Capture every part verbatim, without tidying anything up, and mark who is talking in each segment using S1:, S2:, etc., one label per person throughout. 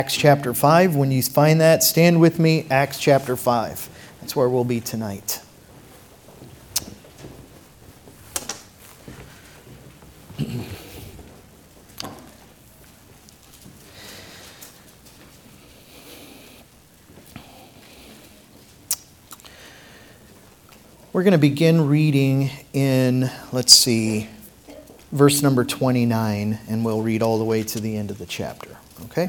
S1: Acts chapter five. When you find that, stand with me. Acts chapter five. That's where we'll be tonight. We're going to begin reading in, let's see, verse number twenty-nine, and we'll read all the way to the end of the chapter. Okay?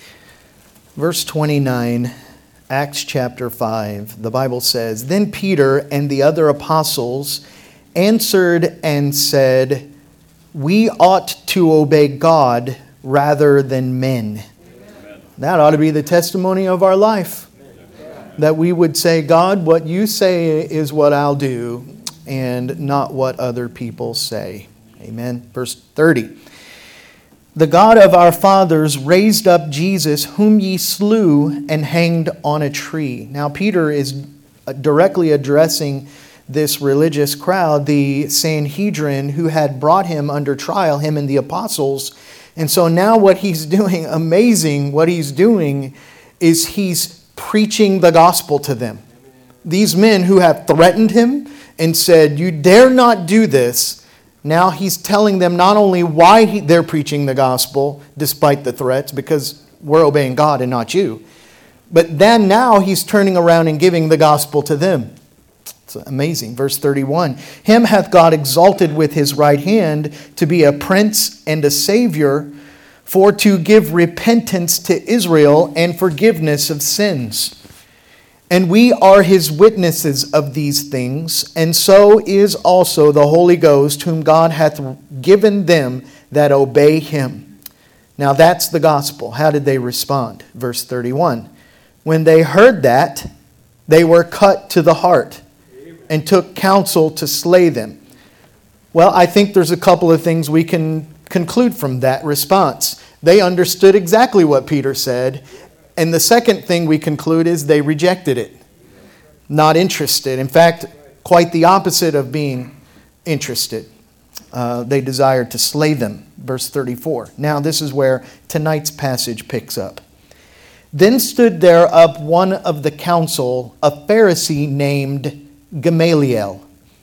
S1: Verse twenty-nine, Acts chapter five, the Bible says, "Then Peter and the other apostles answered and said, 'We ought to obey God rather than men.'" Amen. That ought to be the testimony of our life. Amen. That we would say, "God, what you say is what I'll do, and not what other people say." Amen. Verse thirty. "The God of our fathers raised up Jesus, whom ye slew and hanged on a tree." Now, Peter is directly addressing this religious crowd, the Sanhedrin, who had brought him under trial, him and the apostles. And so now what he's doing, amazing, what he's doing is he's preaching the gospel to them. These men who have threatened him and said, "You dare not do this." Now he's telling them not only why he, they're preaching the gospel, despite the threats, because we're obeying God and not you. But then now he's turning around and giving the gospel to them. It's amazing. Verse thirty-one, "Him hath God exalted with his right hand to be a prince and a savior, for to give repentance to Israel and forgiveness of sins. And we are his witnesses of these things, and so is also the Holy Ghost, whom God hath given them that obey him." Now that's the gospel. How did they respond? Verse thirty-one. "When they heard that, they were cut to the heart, and took counsel to slay them." Well, I think there's a couple of things we can conclude from that response. They understood exactly what Peter said. And the second thing we conclude is they rejected it. Not interested. In fact, quite the opposite of being interested. Uh, they desired to slay them. Verse thirty-four. Now this is where tonight's passage picks up. "Then stood there up one of the council, a Pharisee named Gamaliel,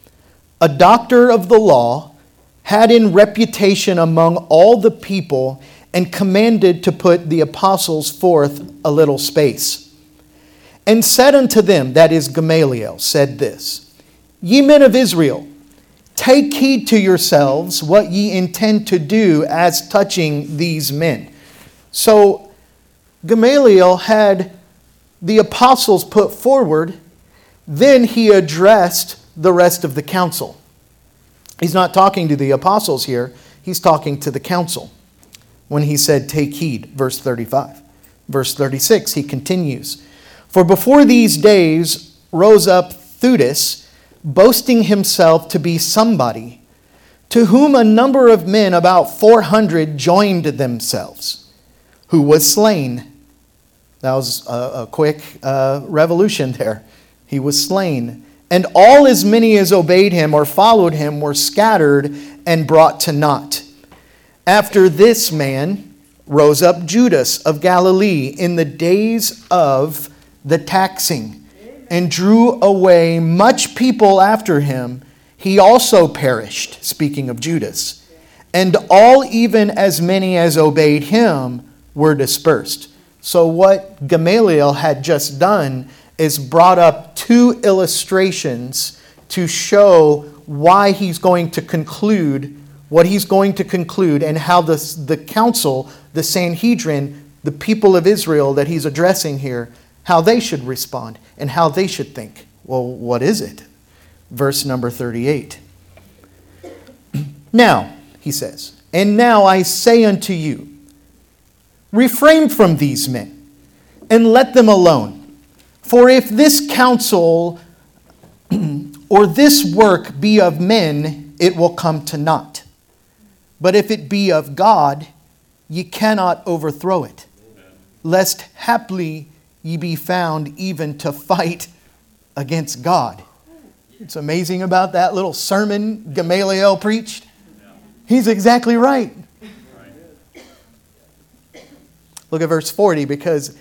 S1: a doctor of the law, had in reputation among all the people, and commanded to put the apostles forth a little space. And said unto them," that is Gamaliel, said this, "Ye men of Israel, take heed to yourselves what ye intend to do as touching these men." So Gamaliel had the apostles put forward, then he addressed the rest of the council. He's not talking to the apostles here, he's talking to the council. When he said, "Take heed," verse thirty-five. Verse thirty-six, he continues, "For before these days rose up Theudas, boasting himself to be somebody, to whom a number of men, about four hundred, joined themselves, who was slain." That was a, a quick uh, revolution there. He was slain. "And all as many as obeyed him or followed him were scattered and brought to naught. After this man rose up Judas of Galilee in the days of the taxing, and drew away much people after him. He also perished," speaking of Judas. "And all, even as many as obeyed him, were dispersed." So what Gamaliel had just done is brought up two illustrations to show why he's going to conclude what he's going to conclude, and how the, the council, the Sanhedrin, the people of Israel that he's addressing here, how they should respond and how they should think. Well, what is it? Verse number thirty-eight. "Now," he says, "and now I say unto you, refrain from these men, and let them alone. For if this counsel or this work be of men, it will come to naught. But if it be of God, ye cannot overthrow it, lest haply ye be found even to fight against God." It's amazing about that little sermon Gamaliel preached. He's exactly right. Look at verse forty, because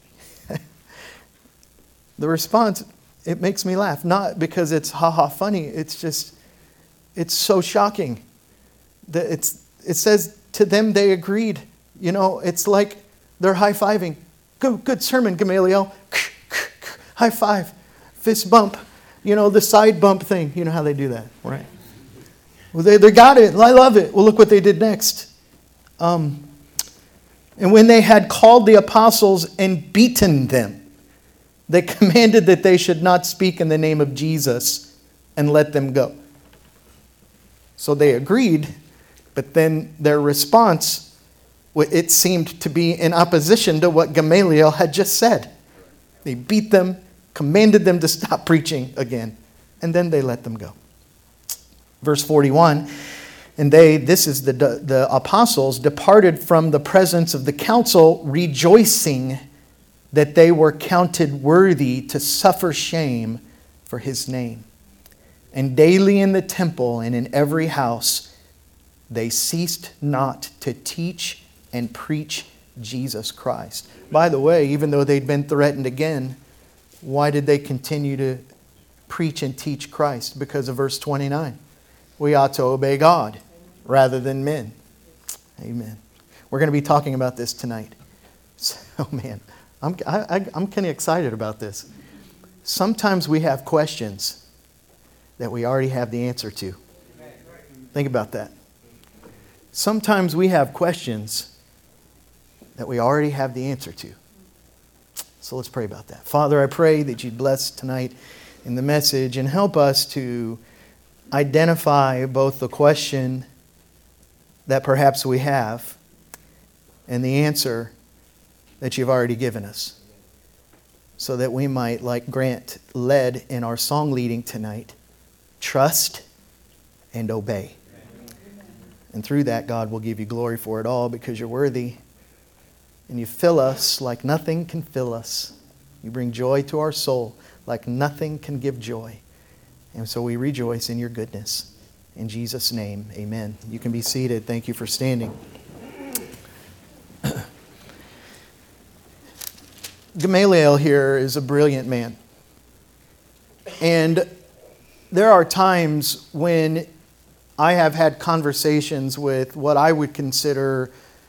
S1: the response, it makes me laugh. Not because it's ha-ha funny. It's just, it's so shocking. That it's, it says, to them they agreed. You know, it's like they're high-fiving. Good, good sermon, Gamaliel. High five. Fist bump. You know, the side bump thing. You know how they do that, right? Well, they, they got it. I love it. Well, look what they did next. Um, and when they had called the apostles and beaten them, they commanded that they should not speak in the name of Jesus and let them go. So they agreed, but then their response, it seemed to be in opposition to what Gamaliel had just said. They beat them, commanded them to stop preaching again, and then they let them go. Verse forty-one, and they, this is the, the apostles, departed from the presence of the council, rejoicing that they were counted worthy to suffer shame for his name. And daily in the temple and in every house, they ceased not to teach and preach Jesus Christ. By the way, even though they'd been threatened again, why did they continue to preach and teach Christ? Because of verse twenty-nine. We ought to obey God rather than men. Amen. We're going to be talking about this tonight. So, man, I'm, I, I'm kind of excited about this. Sometimes we have questions that we already have the answer to. Think about that. Sometimes we have questions that we already have the answer to. So let's pray about that. Father, I pray that you'd bless tonight in the message and help us to identify both the question that perhaps we have and the answer that you've already given us, so that we might, like Grant led in our song leading tonight, trust and obey. And through that, God will give you glory for it all, because you're worthy. And you fill us like nothing can fill us. You bring joy to our soul like nothing can give joy. And so we rejoice in your goodness. In Jesus' name, amen. You can be seated. Thank you for standing. Gamaliel here is a brilliant man. And there are times when I have had conversations with what I would consider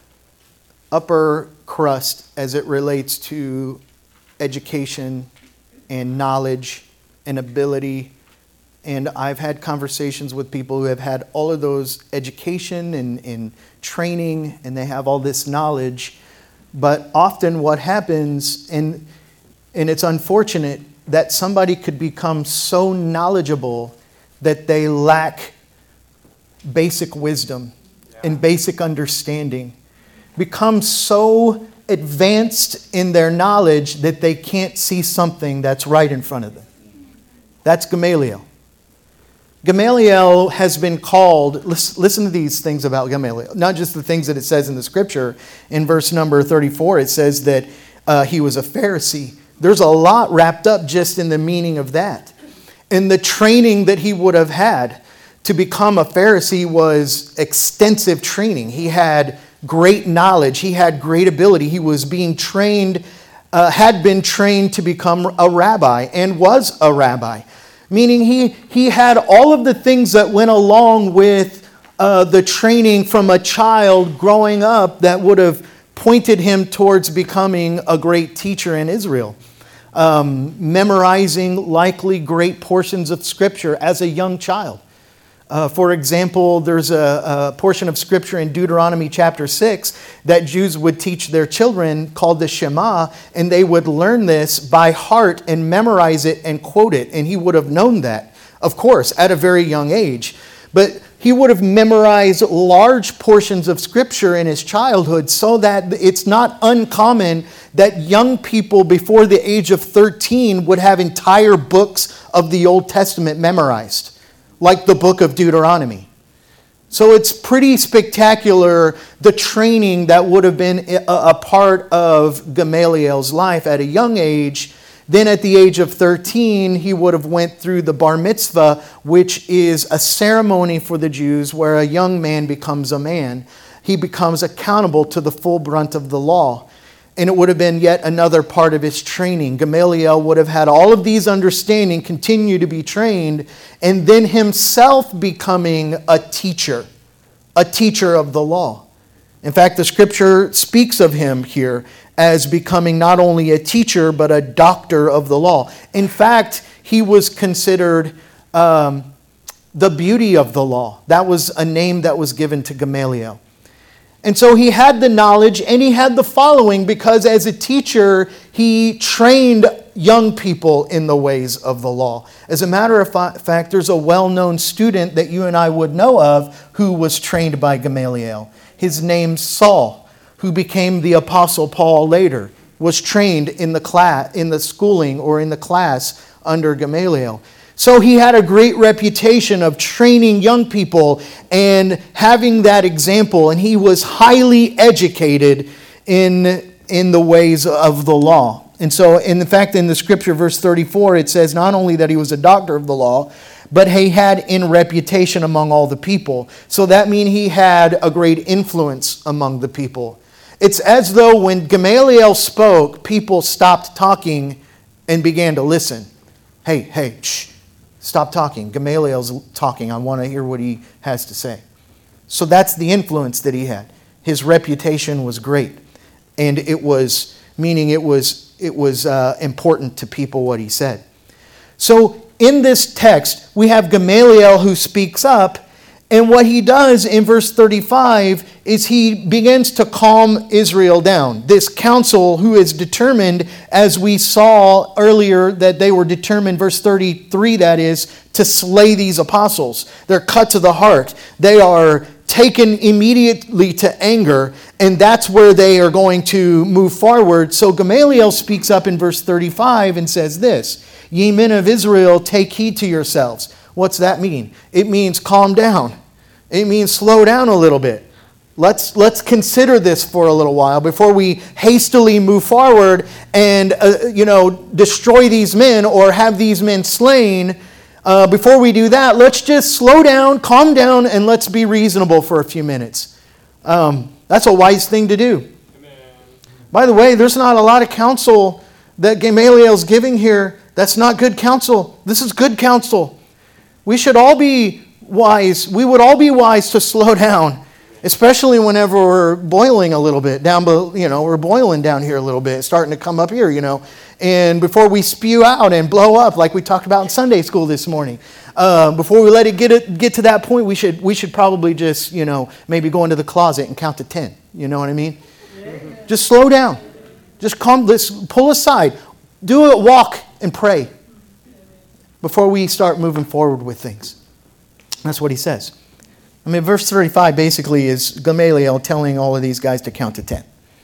S1: upper crust as it relates to education and knowledge and ability. And I've had conversations with people who have had all of those education and, and training, and they have all this knowledge. But often what happens, and, and it's unfortunate, that somebody could become so knowledgeable that they lack basic wisdom and basic understanding. Become so advanced in their knowledge that they can't see something that's right in front of them. That's Gamaliel. Gamaliel has been called, listen to these things about Gamaliel, not just the things that it says in the scripture. In verse number thirty-four, it says that uh, he was a Pharisee. There's a lot wrapped up just in the meaning of that. And the training that he would have had to become a Pharisee was extensive training. He had great knowledge. He had great ability. He was being trained, uh, had been trained to become a rabbi and was a rabbi. Meaning he, he had all of the things that went along with uh, the training from a child growing up that would have pointed him towards becoming a great teacher in Israel. Um, memorizing likely great portions of Scripture as a young child. Uh, for example, there's a, a portion of Scripture in Deuteronomy chapter six that Jews would teach their children called the Shema, and they would learn this by heart and memorize it and quote it. And he would have known that, of course, at a very young age. But he would have memorized large portions of Scripture in his childhood, so that it's not uncommon that young people before the age of thirteen would have entire books of the Old Testament memorized, like the book of Deuteronomy. So it's pretty spectacular, the training that would have been a, a part of Gamaliel's life at a young age. Then at the age of thirteen, he would have went through the bar mitzvah, which is a ceremony for the Jews where a young man becomes a man. He becomes accountable to the full brunt of the law. And it would have been yet another part of his training. Gamaliel would have had all of these understanding, continue to be trained, and then himself becoming a teacher, a teacher of the law. In fact, the scripture speaks of him here as becoming not only a teacher, but a doctor of the law. In fact, he was considered um, the beauty of the law. That was a name that was given to Gamaliel. And so he had the knowledge and he had the following because as a teacher, he trained young people in the ways of the law. As a matter of fact, there's a well-known student that you and I would know of who was trained by Gamaliel. His name's Saul, who became the Apostle Paul later, was trained in the class, in the schooling or in the class under Gamaliel. So he had a great reputation of training young people and having that example, and he was highly educated in, in the ways of the law. And so, in fact, in the scripture, verse thirty-four, it says not only that he was a doctor of the law, but he had in reputation among all the people. So that means he had a great influence among the people. It's as though when Gamaliel spoke, people stopped talking and began to listen. Hey, hey, shh. Stop talking. Gamaliel's talking. I want to hear what he has to say. So that's the influence that he had. His reputation was great. And it was, meaning it was, it was uh, important to people what he said. So in this text, we have Gamaliel who speaks up. And what he does in verse thirty-five is he begins to calm Israel down. This council who is determined, as we saw earlier, that they were determined, verse thirty-three that is, to slay these apostles. They're cut to the heart. They are taken immediately to anger, and that's where they are going to move forward. So Gamaliel speaks up in verse thirty-five and says this, "Ye men of Israel, take heed to yourselves." What's that mean? It means calm down. It means slow down a little bit. Let's, let's consider this for a little while before we hastily move forward and uh, you know, destroy these men or have these men slain. Uh, before we do that, let's just slow down, calm down, and let's be reasonable for a few minutes. Um, that's a wise thing to do. Amen. By the way, there's not a lot of counsel that Gamaliel's giving here. That's not good counsel. This is good counsel. We should all be wise. We would all be wise to slow down, especially whenever we're boiling a little bit down, you know, we're boiling down here a little bit, starting to come up here, you know, and before we spew out and blow up like we talked about in Sunday school this morning, uh, before we let it get it get to that point, we should we should probably just, you know, maybe go into the closet and count to ten. You know what I mean? Yeah. Just slow down. Just calm. Let's pull aside. Do it. Walk and pray before we start moving forward with things. That's what he says. I mean, verse thirty-five basically is Gamaliel telling all of these guys to count to ten.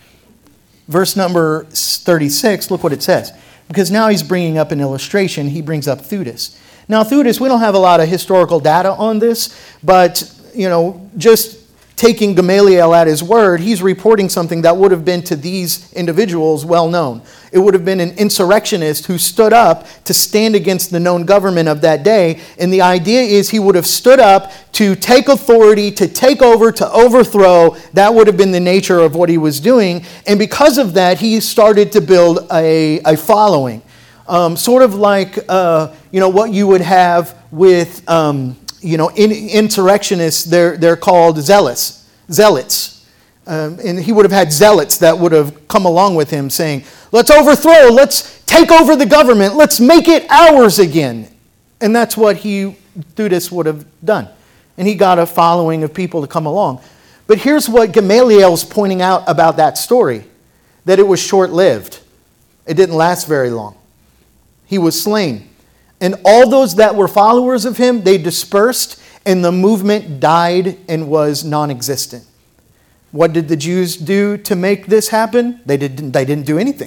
S1: Verse number thirty-six, look what it says. Because now he's bringing up an illustration. He brings up Theudas. Now, Theudas, we don't have a lot of historical data on this, but, you know, just taking Gamaliel at his word, he's reporting something that would have been to these individuals well known. It would have been an insurrectionist who stood up to stand against the known government of that day. And the idea is he would have stood up to take authority, to take over, to overthrow. That would have been the nature of what he was doing. And because of that, he started to build a, a following. Um, sort of like, uh, you know, what you would have with... Um, You know, in, insurrectionists, they're, they're called zealots, zealots. Um, and he would have had zealots that would have come along with him saying, let's overthrow, let's take over the government, let's make it ours again. And that's what he, Theudas, would have done. And he got a following of people to come along. But here's what Gamaliel is pointing out about that story, that it was short-lived. It didn't last very long. He was slain. And all those that were followers of him, they dispersed, and the movement died and was non-existent. What did the Jews do to make this happen? They didn't, they didn't do anything.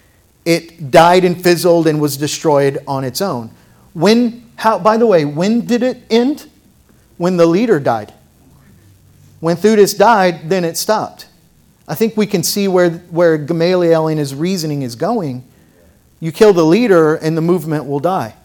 S1: It died and fizzled and was destroyed on its own. When, how, by the way, when did it end? When the leader died. When Theudas died, then it stopped. I think we can see where, where Gamaliel in his reasoning is going. You kill the leader and the movement will die.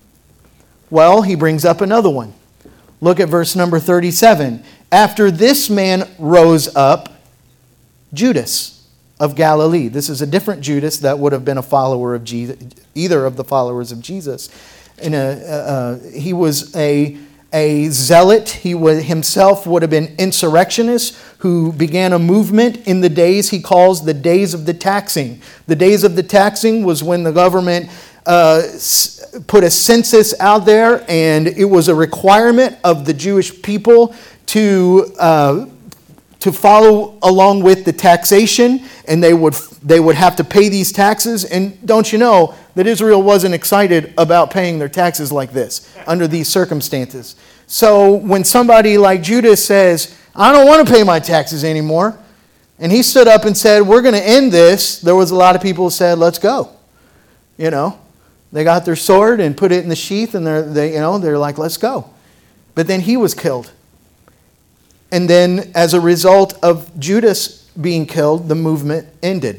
S1: Well, he brings up another one. Look at verse number thirty-seven. After this man rose up, Judas. of Galilee. This is a different Judas that would have been a follower of Jesus, either of the followers of Jesus. And a, uh, he was a, a zealot. He was, himself would have been insurrectionist who began a movement in the days he calls the days of the taxing. The days of the taxing was when the government uh, put a census out there, and it was a requirement of the Jewish people to uh, to follow along with the taxation, and they would they would have to pay these taxes. And don't you know that Israel wasn't excited about paying their taxes like this under these circumstances? So when somebody like Judas says, I don't want to pay my taxes anymore, and he stood up and said, we're going to end this, there was a lot of people who said, let's go. You know, they got their sword and put it in the sheath, and they're, they, you know, they're like, let's go. But then he was killed. And then as a result of Judas being killed, the movement ended.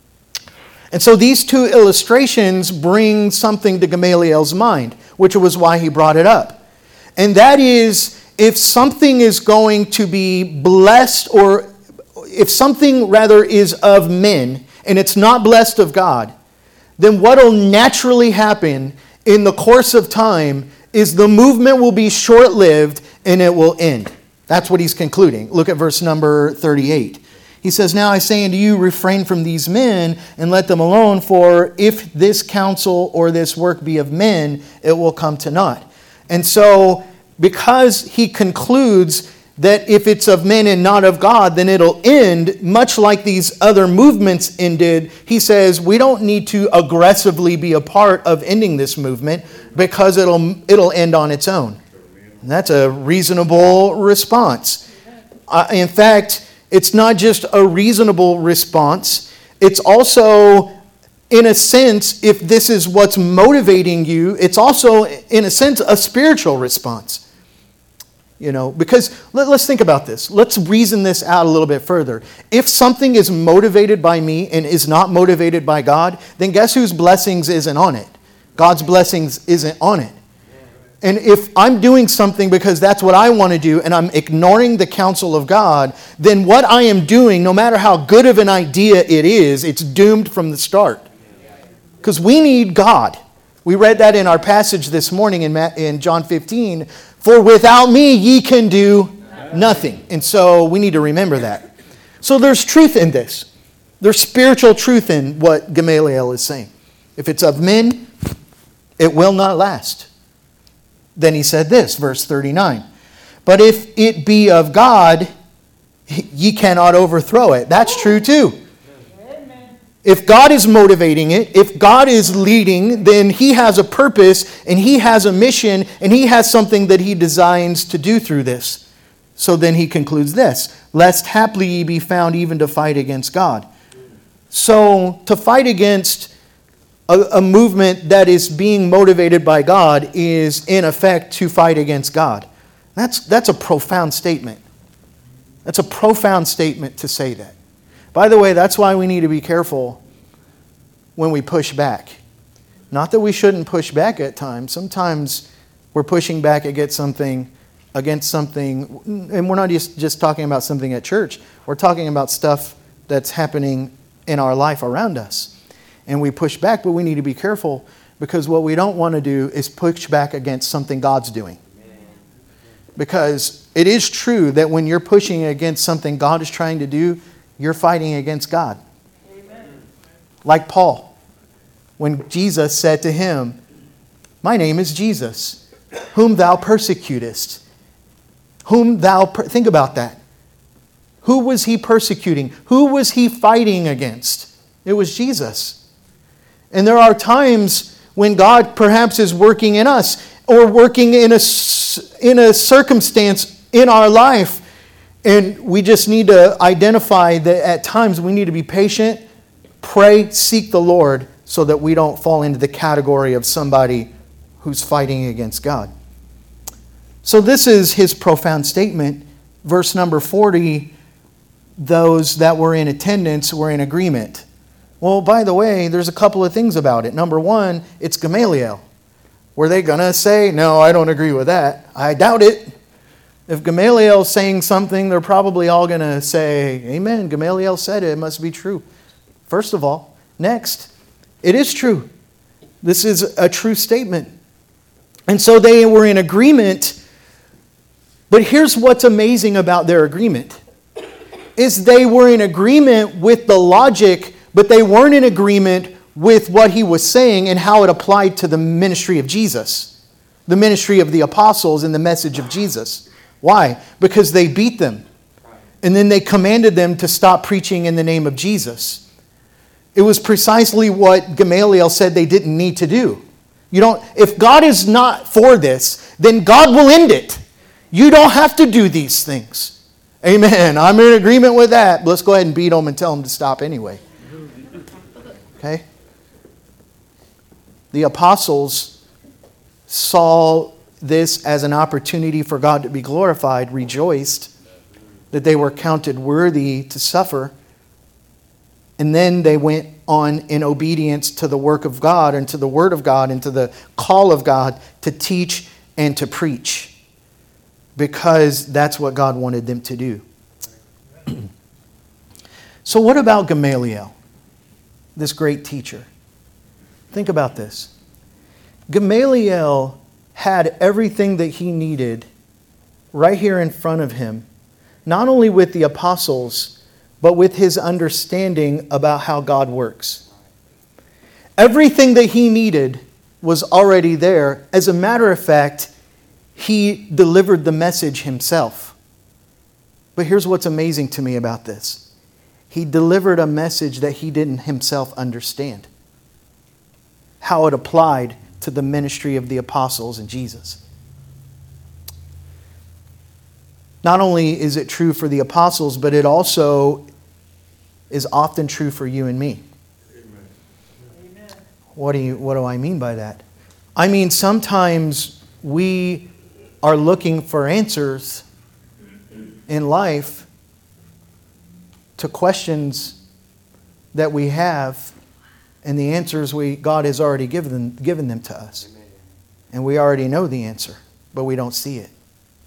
S1: And so these two illustrations bring something to Gamaliel's mind, which was why he brought it up. And that is, if something is going to be blessed, or if something rather is of men, and it's not blessed of God, then what will naturally happen in the course of time is the movement will be short-lived and it will end. That's what he's concluding. Look at verse number thirty-eight. He says, now I say unto you, refrain from these men and let them alone, for if this counsel or this work be of men, it will come to naught. And so, because he concludes that if it's of men and not of God, then it'll end, much like these other movements ended, he says, we don't need to aggressively be a part of ending this movement because it'll, it'll end on its own. And that's a reasonable response. Uh, in fact, it's not just a reasonable response. It's also, in a sense, if this is what's motivating you, it's also, in a sense, a spiritual response. You know, because let, let's think about this. Let's reason this out a little bit further. If something is motivated by me and is not motivated by God, then guess whose blessings isn't on it? God's blessings isn't on it. And if I'm doing something because that's what I want to do and I'm ignoring the counsel of God, then what I am doing, no matter how good of an idea it is, it's doomed from the start. Because we need God. We read that in our passage this morning in, in John fifteen. For without me ye can do nothing. And so we need to remember that. So there's truth in this. There's spiritual truth in what Gamaliel is saying. If it's of men, it will not last. Then he said this, verse thirty-nine. But if it be of God, ye cannot overthrow it. That's true too. If God is motivating it, if God is leading, then he has a purpose and he has a mission and he has something that he designs to do through this. So then he concludes this, lest haply ye be found even to fight against God. So to fight against a, a movement that is being motivated by God is in effect to fight against God. That's, that's a profound statement. That's a profound statement to say that. By the way, that's why we need to be careful when we push back. Not that we shouldn't push back at times. Sometimes we're pushing back against something, against something, and we're not just, just talking about something at church. We're talking about stuff that's happening in our life around us. And we push back, but we need to be careful because what we don't want to do is push back against something God's doing. Because it is true that when you're pushing against something God is trying to do, you're fighting against God. Amen. Like Paul, when Jesus said to him, my name is Jesus, whom thou persecutest. Whom thou, per- think about that. Who was he persecuting? Who was he fighting against? It was Jesus. And there are times when God perhaps is working in us or working in a, in a circumstance in our life. And we just need to identify that at times we need to be patient, pray, seek the Lord so that we don't fall into the category of somebody who's fighting against God. So this is his profound statement. Verse number forty, those that were in attendance were in agreement. Well, by the way, there's a couple of things about it. Number one, it's Gamaliel. Were they going to say, no, I don't agree with that? I doubt it. If Gamaliel's saying something, they're probably all going to say, amen, Gamaliel said it, it must be true. First of all. Next, it is true. This is a true statement. And so they were in agreement. But here's what's amazing about their agreement. Is they were in agreement with the logic, but they weren't in agreement with what he was saying and how it applied to the ministry of Jesus. The ministry of the apostles and the message of Jesus. Why? Because they beat them. And then they commanded them to stop preaching in the name of Jesus. It was precisely what Gamaliel said they didn't need to do. You don't, if God is not for this, then God will end it. You don't have to do these things. Amen. I'm in agreement with that. Let's go ahead and beat them and tell them to stop anyway. Okay? The apostles saw this as an opportunity for God to be glorified, rejoiced that they were counted worthy to suffer. And then they went on in obedience to the work of God and to the word of God and to the call of God to teach and to preach. Because that's what God wanted them to do. So what about Gamaliel, this great teacher? Think about this. Gamaliel had everything that he needed right here in front of him, not only with the apostles, but with his understanding about how God works. Everything that he needed was already there. As a matter of fact, he delivered the message himself. But here's what's amazing to me about this. He delivered a message that he didn't himself understand. How it applied to the ministry of the apostles and Jesus. Not only is it true for the apostles, but it also is often true for you and me. Amen. What do you, what do I mean by that? I mean, sometimes we are looking for answers in life to questions that we have, and the answers we God has already given them, given them to us. Amen. And we already know the answer, but we don't see it.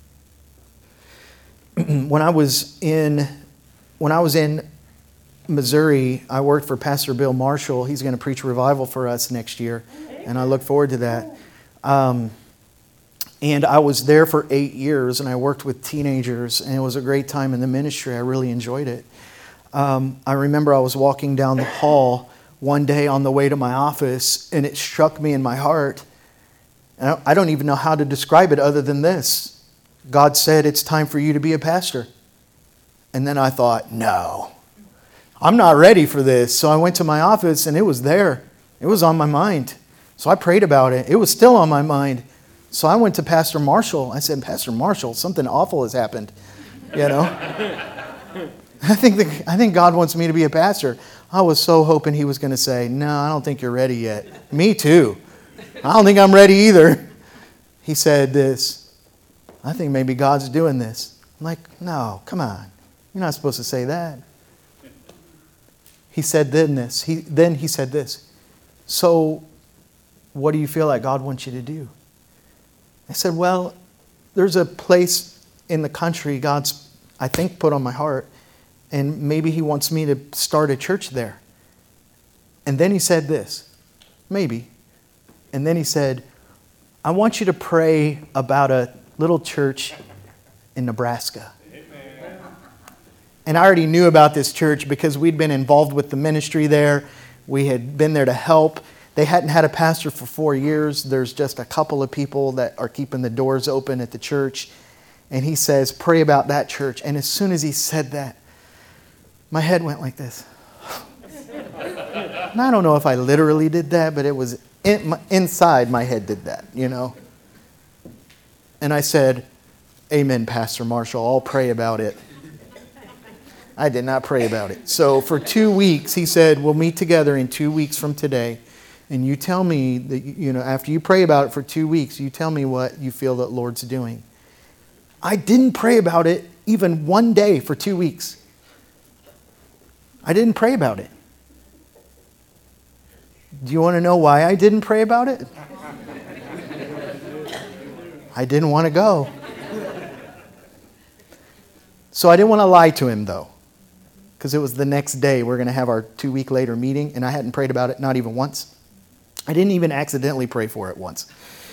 S1: When I was in when I was in Missouri, I worked for Pastor Bill Marshall. He's going to preach revival for us next year, and I look forward to that. Um, and I was there for eight years, and I worked with teenagers, and it was a great time in the ministry. I really enjoyed it. Um, I remember I was walking down the hall one day on the way to my office, and it struck me in my heart. And I don't even know how to describe it other than this. God said, it's time for you to be a pastor. And then I thought, no, I'm not ready for this. So I went to my office and it was there. It was on my mind. So I prayed about it. It was still on my mind. So I went to Pastor Marshall. I said, Pastor Marshall, something awful has happened. You know? I think the, I think God wants me to be a pastor. I was so hoping he was going to say, no, I don't think you're ready yet. Me too. I don't think I'm ready either. He said this. I think maybe God's doing this. I'm like, no, come on. You're not supposed to say that. He said then this. He, then he said this. So what do you feel like God wants you to do? I said, well, there's a place in the country God's, I think, put on my heart. And maybe he wants me to start a church there. And then he said this. Maybe. And then he said, I want you to pray about a little church in Nebraska. Amen. And I already knew about this church because we'd been involved with the ministry there. We had been there to help. They hadn't had a pastor for four years. There's just a couple of people that are keeping the doors open at the church. And he says, pray about that church. And as soon as he said that, my head went like this. And I don't know if I literally did that, but it was in my, inside my head did that, you know. And I said, amen, Pastor Marshall, I'll pray about it. I did not pray about it. So for two weeks, he said, we'll meet together in two weeks from today. And you tell me, that you know, after you pray about it for two weeks, you tell me what you feel that Lord's doing. I didn't pray about it even one day for two weeks. I didn't pray about it. Do you want to know why I didn't pray about it? I didn't want to go. So I didn't want to lie to him, though. because it was the next day we're going to have our two-week later meeting, and I hadn't prayed about it, not even once. I didn't even accidentally pray for it once.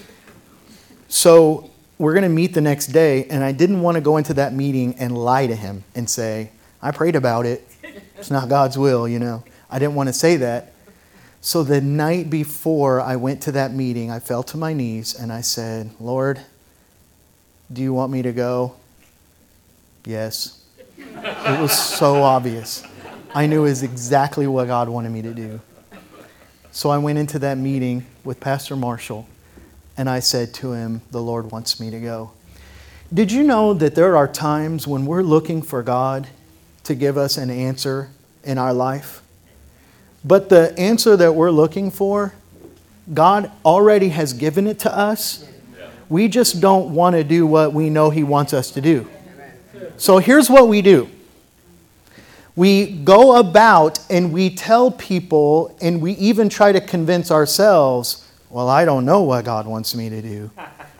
S1: So we're going to meet the next day, and I didn't want to go into that meeting and lie to him and say, I prayed about it. It's not God's will, you know. I didn't want to say that. So the night before I went to that meeting, I fell to my knees and I said, Lord, do you want me to go? Yes. It was so obvious. I knew it was exactly what God wanted me to do. So I went into that meeting with Pastor Marshall, and I said to him, the Lord wants me to go. Did you know that there are times when we're looking for God to give us an answer in our life? But the answer that we're looking for, God already has given it to us. We just don't want to do what we know He wants us to do. So here's what we do. We go about and we tell people, and we even try to convince ourselves, well, I don't know what God wants me to do.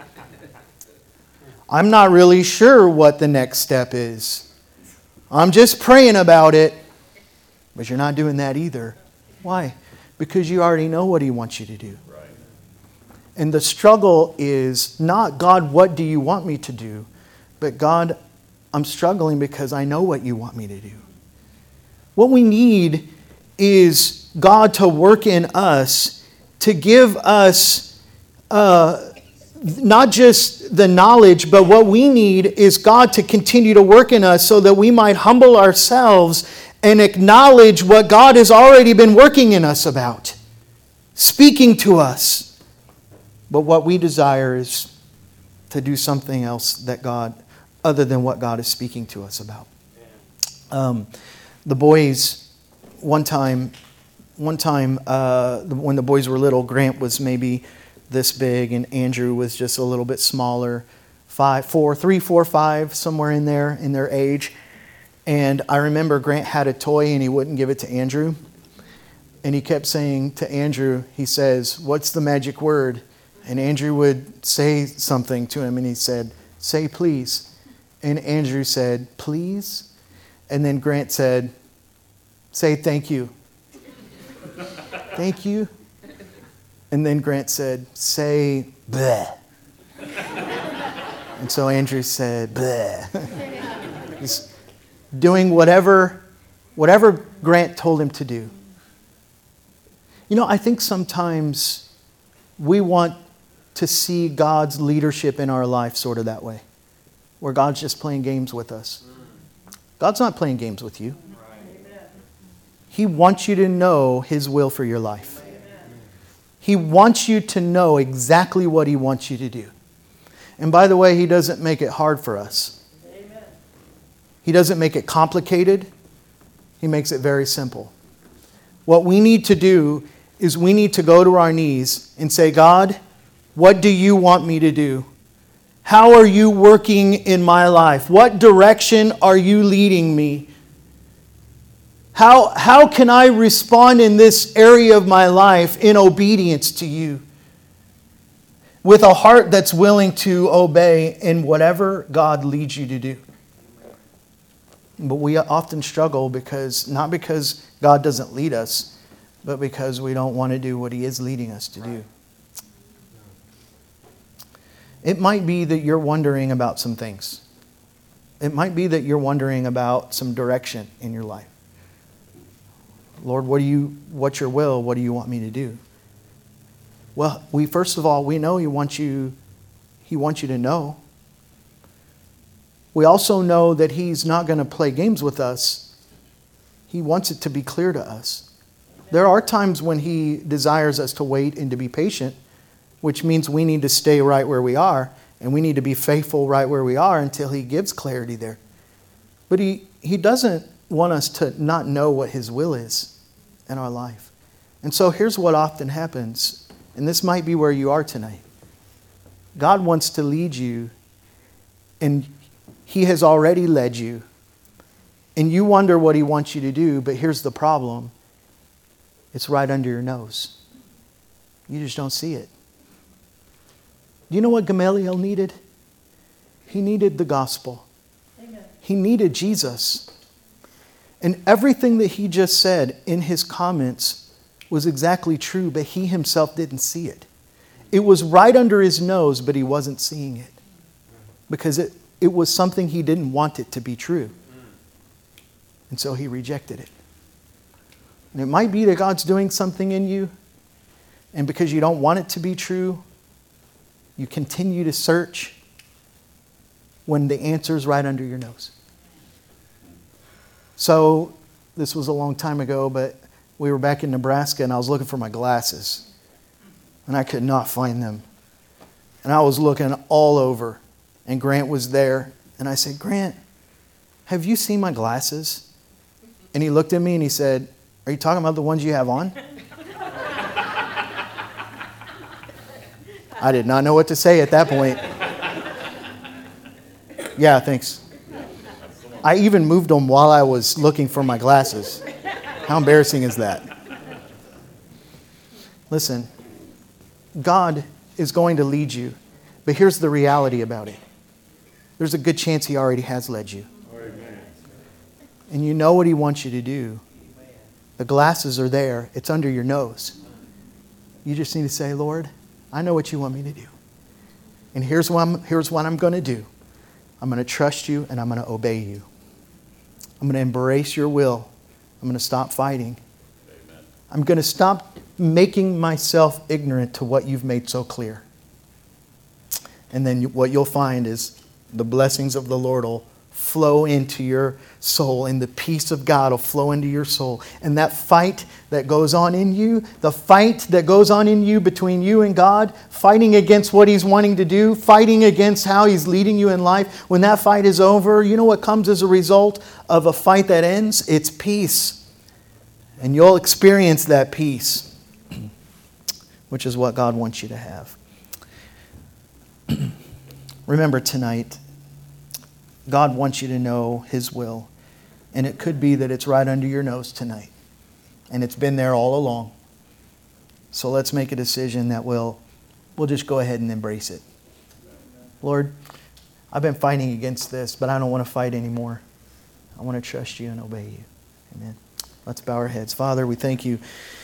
S1: I'm not really sure what the next step is. I'm just praying about it. But you're not doing that either. Why? Because you already know what He wants you to do. Right. And the struggle is not, God, what do you want me to do? But God, I'm struggling because I know what you want me to do. What we need is God to work in us, to give us uh, not just the knowledge, but what we need is God to continue to work in us so that we might humble ourselves and acknowledge what God has already been working in us about, speaking to us. But what we desire is to do something else that God, other than what God is speaking to us about. Um, the boys, one time, one time uh, when the boys were little, Grant was maybe this big and Andrew was just a little bit smaller, five, four, three, four, five, somewhere in there in their age. And I remember Grant had a toy and he wouldn't give it to Andrew. And he kept saying to Andrew, he says, what's the magic word? And Andrew would say something to him and he said, say please. And Andrew said, please? And then Grant said, say thank you. Thank you? And then Grant said, say bleh. And so Andrew said, bleh. He's doing whatever, whatever Grant told him to do. You know, I think sometimes we want to see God's leadership in our life sort of that way, where God's just playing games with us. God's not playing games with you. He wants you to know His will for your life. He wants you to know exactly what He wants you to do. And by the way, He doesn't make it hard for us. He doesn't make it complicated. He makes it very simple. What we need to do is we need to go to our knees and say, God, what do you want me to do? How are you working in my life? What direction are you leading me? How, how can I respond in this area of my life in obedience to you? With a heart that's willing to obey in whatever God leads you to do. But we often struggle because, not because God doesn't lead us, but because we don't want to do what He is leading us to do. It might be that you're wondering about some things. It might be that you're wondering about some direction in your life. Lord, what do you, what's your will? What do you want me to do? Well, we first of all, we know He wants you, He wants you to know. We also know that He's not going to play games with us. He wants it to be clear to us. There are times when He desires us to wait and to be patient, which means we need to stay right where we are, and we need to be faithful right where we are until He gives clarity there. But He, he doesn't want us to not know what His will is in our life. And so here's what often happens, and this might be where you are tonight. God wants to lead you, and He has already led you, and you wonder what He wants you to do, but here's the problem. It's right under your nose. You just don't see it. Do you know what Gamaliel needed? He needed the gospel. Amen. He needed Jesus. And everything that he just said in his comments was exactly true, but he himself didn't see it. It was right under his nose, but he wasn't seeing it because it, it was something he didn't want it to be true. And so he rejected it. And it might be that God's doing something in you, and because you don't want it to be true, you continue to search when the answer's right under your nose. So, this was a long time ago, but we were back in Nebraska and I was looking for my glasses. And I could not find them. And I was looking all over. And Grant was there. And I said, Grant, have you seen my glasses? And he looked at me and he said, are you talking about the ones you have on? I did not know what to say at that point. Yeah, thanks. I even moved them while I was looking for my glasses. How embarrassing is that? Listen, God is going to lead you, but here's the reality about it. There's a good chance He already has led you. And you know what He wants you to do. The glasses are there. It's under your nose. You just need to say, Lord, I know what you want me to do. And here's what I'm, here's what I'm going to do. I'm going to trust you and I'm going to obey you. I'm going to embrace your will. I'm going to stop fighting. Amen. I'm going to stop making myself ignorant to what you've made so clear. And then what you'll find is the blessings of the Lord will flow into your soul, and the peace of God will flow into your soul. And that fight that goes on in you, the fight that goes on in you between you and God, fighting against what He's wanting to do, fighting against how He's leading you in life, when that fight is over, you know what comes as a result of a fight that ends? It's peace. And you'll experience that peace, which is what God wants you to have. Remember tonight, God wants you to know His will. And it could be that it's right under your nose tonight. And it's been there all along. So let's make a decision that we'll, we'll just go ahead and embrace it. Lord, I've been fighting against this, but I don't want to fight anymore. I want to trust you and obey you. Amen. Let's bow our heads. Father, we thank you